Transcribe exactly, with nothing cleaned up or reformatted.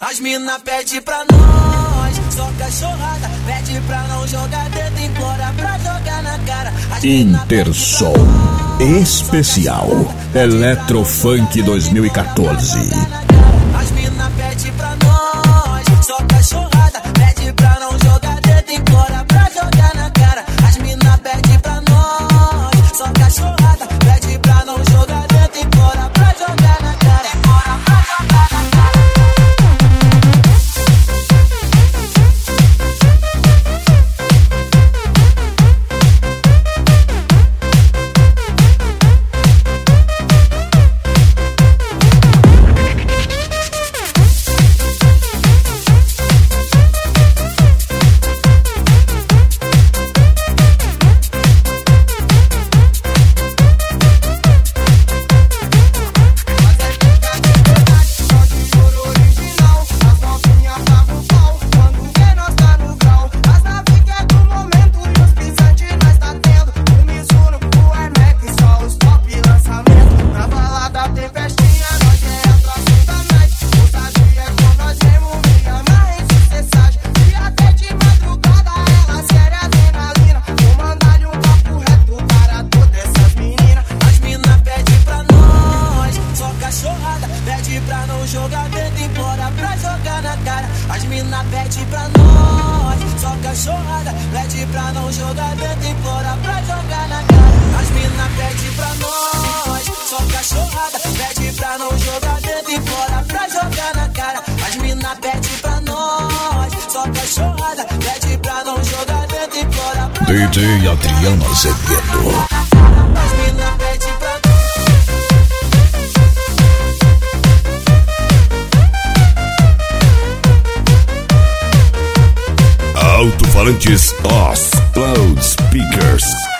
As mina pede pra nós, só cachorrada. Pede pra não jogar dentro, implora pra jogar na cara. Intersom Especial Eletrofunk dois mil e quatorze. As mina pede pra nós, só cachorrada. Pede pra não jogar dentro, implora pra jogar na cara. As mina pede pra nós, só cachorrada. Pede pra não jogar dentro, implora pra jogar na cara. Implora pra jogar na cara. Pede pra não jogar dentro, implora pra jogar na cara. As mina pede pra nós, só cachorrada. Pede pra não jogar dentro, implora pra jogar na cara. As mina pede pra nós, só cachorrada. Pede pra não jogar dentro, implora pra jogar na cara. As mina pede pra nós, só cachorrada. Pede pra não jogar dentro, implora pra D J Adriano Azevedo. As mina pede pra nós. Alto-falantes Os Cloud Speakers.